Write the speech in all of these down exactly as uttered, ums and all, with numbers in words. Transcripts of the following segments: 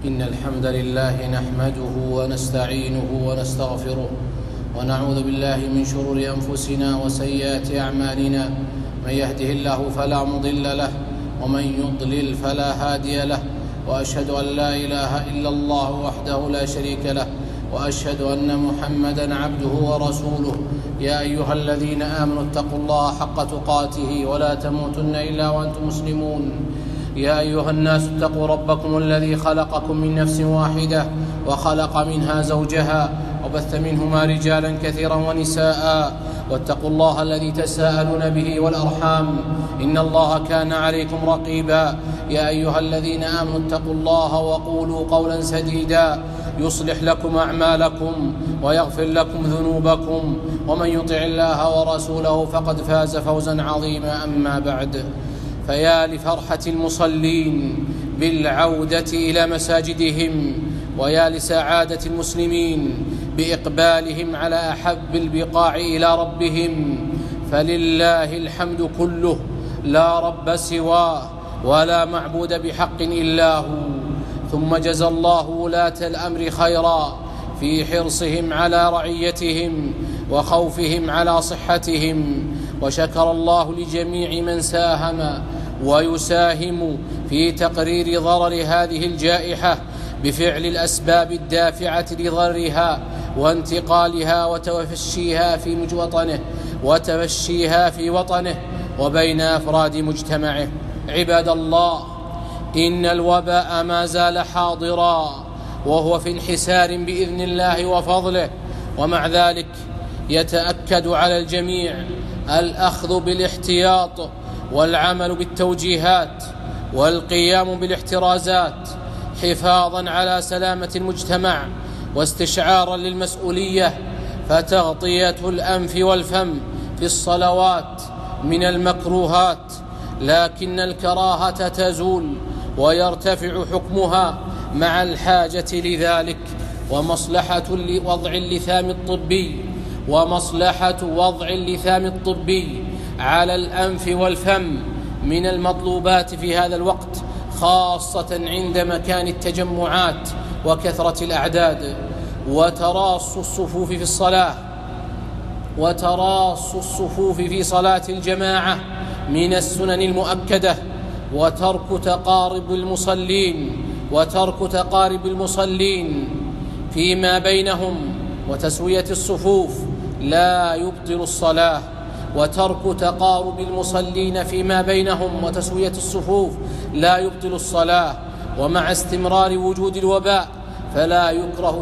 إن الحمد لله نحمده ونستعينه ونستغفره ونعوذ بالله من شرور أنفسنا وسيئات أعمالنا. من يهده الله فلا مضل له ومن يضلل فلا هادي له، وأشهد أن لا إله إلا الله وحده لا شريك له، وأشهد أن محمدًا عبده ورسوله. يا أيها الذين آمنوا اتقوا الله حق تقاته ولا تموتن إلا وأنتم مسلمون. يا أيها الناس اتقوا ربكم الذي خلقكم من نفس واحدة وخلق منها زوجها وبث منهما رجالا كثيرا ونساء، واتقوا الله الذي تساءلون به والأرحام إن الله كان عليكم رقيبا. يا أيها الذين آمنوا اتقوا الله وقولوا قولا سديدا يصلح لكم أعمالكم ويغفر لكم ذنوبكم، ومن يطع الله ورسوله فقد فاز فوزا عظيما. أما بعد، فيا لفرحة المصلين بالعودة إلى مساجدهم، ويا لسعادة المسلمين بإقبالهم على أحب البقاع إلى ربهم. فلله الحمد كله، لا رب سواه ولا معبود بحق إلا هو. ثم جزى الله ولاة الأمر خيرا في حرصهم على رعيتهم وخوفهم على صحتهم، وشكر الله لجميع من ساهم ويساهم في تقرير ضرر هذه الجائحة بفعل الأسباب الدافعة لضررها وانتقالها وتفشيها في وطنه وتفشيها في وطنه وبين أفراد مجتمعه. عباد الله، إن الوباء ما زال حاضرا وهو في انحسار بإذن الله وفضله، ومع ذلك يتأكد على الجميع الأخذ بالاحتياط والعمل بالتوجيهات والقيام بالاحترازات حفاظا على سلامة المجتمع واستشعارا للمسؤولية. فتغطية الأنف والفم في الصلوات من المكروهات، لكن الكراهة تزول ويرتفع حكمها مع الحاجة لذلك، ومصلحة وضع اللثام الطبي ومصلحة وضع اللثام الطبي على الأنف والفم من المطلوبات في هذا الوقت، خاصة عند مكان التجمعات وكثرة الأعداد. وتراص الصفوف في الصلاة وتراص الصفوف في صلاة الجماعة من السنن المؤكدة، وترك تقارب المصلين وترك تقارب المصلين فيما بينهم وتسوية الصفوف لا يبطل الصلاة، وترك تقارب المصلين فيما بينهم وتسوية الصفوف لا يبطل الصلاة. ومع استمرار وجود الوباء فلا يكره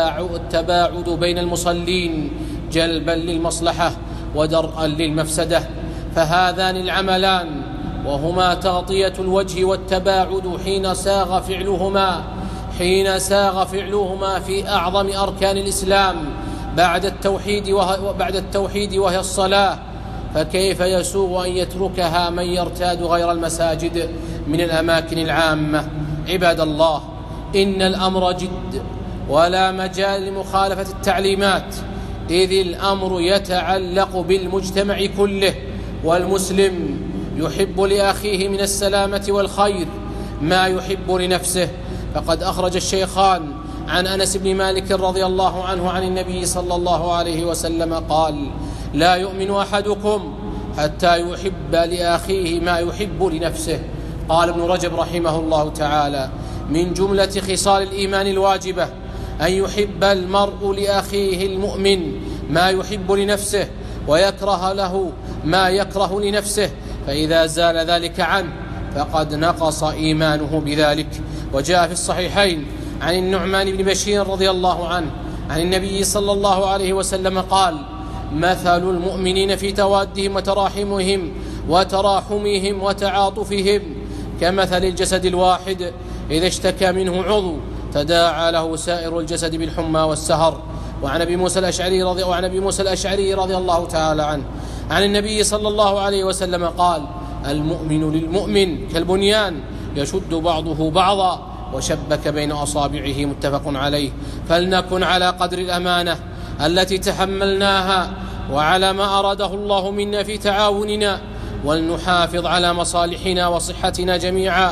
التباعد بين المصلين جلبا للمصلحة ودرءا للمفسدة. فهذان العملان، وهما تغطية الوجه والتباعد حين ساغ فعلهما حين ساغ فعلهما في أعظم أركان الإسلام بعد التوحيد وبعد التوحيد وهي الصلاة، فكيف يسوغ أن يتركها من يرتاد غير المساجد من الأماكن العامة؟ عباد الله، إن الأمر جد ولا مجال لمخالفة التعليمات، إذ الأمر يتعلق بالمجتمع كله، والمسلم يحب لأخيه من السلامة والخير ما يحب لنفسه. فقد أخرج الشيخان عن أنس بن مالك رضي الله عنه عن النبي صلى الله عليه وسلم قال: لا يؤمن أحدكم حتى يحب لأخيه ما يحب لنفسه. قال ابن رجب رحمه الله تعالى: من جملة خصال الإيمان الواجبة أن يحب المرء لأخيه المؤمن ما يحب لنفسه ويكره له ما يكره لنفسه، فإذا زال ذلك عنه فقد نقص إيمانه بذلك. وجاء في الصحيحين عن النعمان بن بشير رضي الله عنه عن النبي صلى الله عليه وسلم قال: مثل المؤمنين في توادهم وتراحمهم وتراحمهم وتعاطفهم كمثل الجسد الواحد إذا اشتكى منه عضو تداعى له سائر الجسد بالحمى والسهر. وعن أبي موسى الأشعري رضي وعن أبي موسى الأشعري رضي الله تعالى عنه عن النبي صلى الله عليه وسلم قال: المؤمن للمؤمن كالبنيان يشد بعضه بعضا وشبك بين أصابعه. متفق عليه. فلنكن على قدر الأمانة التي تحملناها وعلى ما أراده الله منا في تعاوننا، ولنحافظ على مصالحنا وصحتنا جميعا،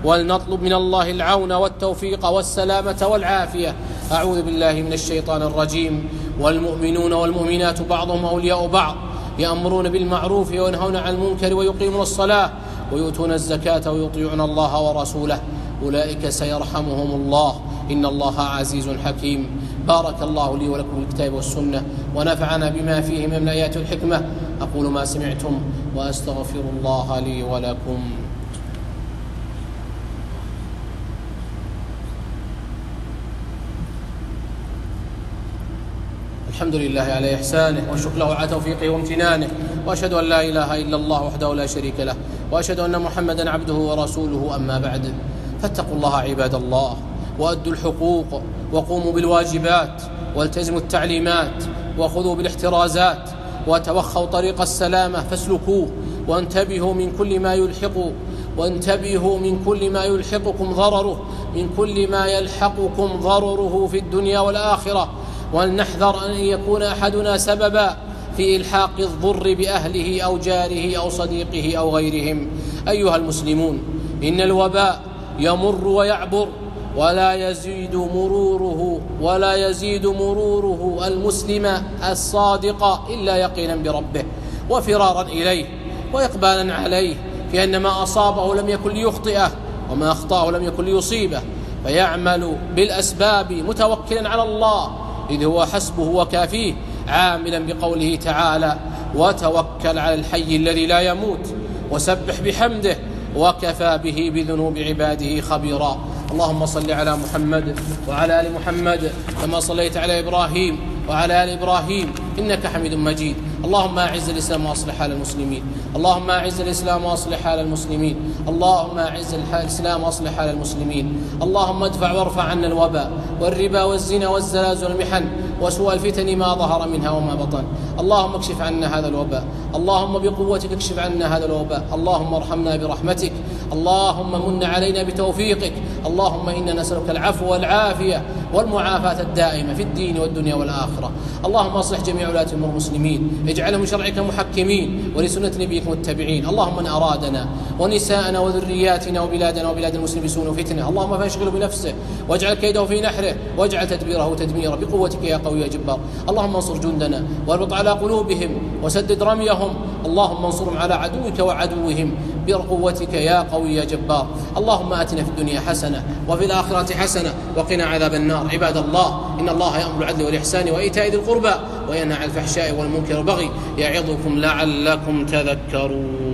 ولنطلب من الله العون والتوفيق والسلامة والعافية. أعوذ بالله من الشيطان الرجيم. والمؤمنون والمؤمنات بعضهم أولياء بعض يأمرون بالمعروف وينهون عن المنكر ويقيمون الصلاة ويؤتون الزكاة ويطيعون الله ورسوله أولئك سيرحمهم الله إن الله عزيز حكيم. بارك الله لي ولكم بالكتاب والسنة ونفعنا بما فيه من الآيات والحكمة. أقول ما سمعتم وأستغفر الله لي ولكم. الحمد لله على إحسانه والشكر له على توفيقه وامتنانه، وأشهد أن لا إله إلا الله وحده لا شريك له، وأشهد أن محمدا عبده ورسوله. أما بعد، فاتقوا الله عباد الله وأدوا الحقوق وقوموا بالواجبات والتزموا التعليمات وخذوا بالاحترازات وتوخوا طريق السلامة فاسلكوه، وانتبهوا من كل ما يلحق وانتبهوا من كل ما يلحقكم ضرره من كل ما يلحقكم ضرره في الدنيا والآخرة، ولنحذر أن يكون أحدنا سببا في إلحاق الضر بأهله أو جاره أو صديقه أو غيرهم. أيها المسلمون، إن الوباء يمر ويعبر ولا يزيد مروره ولا يزيد مروره المسلم الصادق إلا يقينا بربه وفرارا إليه وإقبالا عليه، في أن ما أصابه لم يكن ليخطئه وما أخطأه لم يكن ليصيبه، فيعمل بالأسباب متوكلا على الله إذ هو حسبه وكافيه، عاملا بقوله تعالى: وتوكل على الحي الذي لا يموت وسبح بحمده وكفى به بذنوب عباده خبيرا. اللهم صل على محمد وعلى آل محمد كما صليت على إبراهيم وعلى آل إبراهيم إنك حميد مجيد. اللهم أعز الإسلام وأصلح حال المسلمين اللهم أعز الإسلام وأصلح حال المسلمين اللهم أعز الإسلام وأصلح حال المسلمين اللهم ادفع وارفع عنا الوباء والربا والزنا والزلازل والمحن وسوء الفتن ما ظهر منها وما بطن. اللهم اكشف عنا هذا الوباء، اللهم بقوتك اكشف عنا هذا الوباء، اللهم ارحمنا برحمتك، اللهم من علينا بتوفيقك، اللهم إنا نسألك العفو والعافية والمعافاة الدائمة في الدين والدنيا والآخرة. اللهم اصلح جميع ولاة أمور المسلمين، اجعلهم شرعك محكمين ولسنة نبيك متبعين. اللهم من أرادنا ونساءنا وذرياتنا وبلادنا وبلاد المسلمين سوء فتنة اللهم فاشغله بنفسه واجعل كيده في نحره واجعل تدبيره تدميرا بقوتك يا قوي يا جبار. اللهم انصر جندنا واربط على قلوبهم وسدد رميهم، اللهم انصرهم على عدوك وعدوهم بقوتك يا قوي يا جبار. اللهم آتنا في الدنيا حسنة وفي الآخرة حسنة وقنا عذاب النار. عباد الله، إن الله يأمر بالعدل والإحسان وإيتاء ذي القربى وينهى عن الفحشاء والمنكر والبغي يعظكم لعلكم تذكرون.